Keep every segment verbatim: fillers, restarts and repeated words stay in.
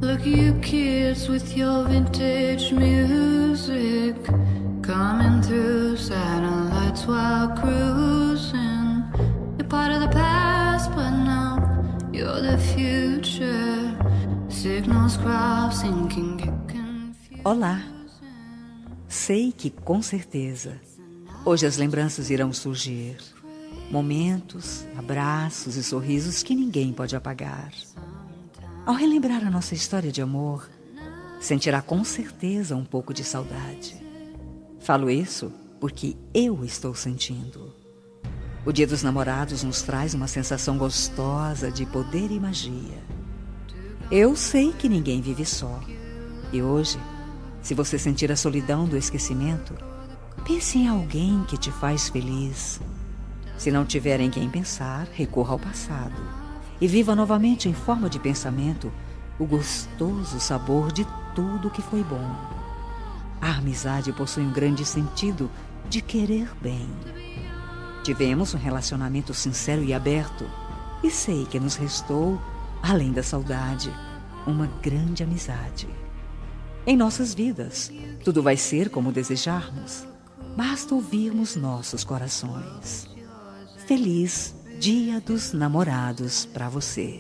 Look you kids with your vintage music coming through satellites while cruising. You're part of the past, but now you're the future. Signals crossing can get confused. Olá! Sei que, com certeza, hoje as lembranças irão surgir. Momentos, abraços e sorrisos que ninguém pode apagar. Ao relembrar a nossa história de amor, sentirá com certeza um pouco de saudade. Falo isso porque eu estou sentindo. O Dia dos Namorados nos traz uma sensação gostosa de poder e magia. Eu sei que ninguém vive só. E hoje, se você sentir a solidão do esquecimento, pense em alguém que te faz feliz. Se não tiver em quem pensar, recorra ao passado e viva novamente em forma de pensamento o gostoso sabor de tudo que foi bom. A amizade possui um grande sentido de querer bem. Tivemos um relacionamento sincero e aberto e sei que nos restou, além da saudade, uma grande amizade. Em nossas vidas, tudo vai ser como desejarmos. Basta ouvirmos nossos corações. Feliz Dia dos Namorados para você.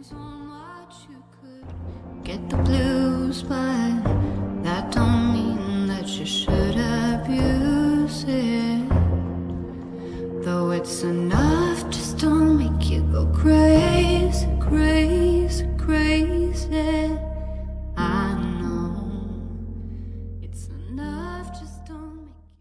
Get the blues, but that don't mean that you should abuse it. Though it's enough, just don't make you go crazy, crazy, crazy.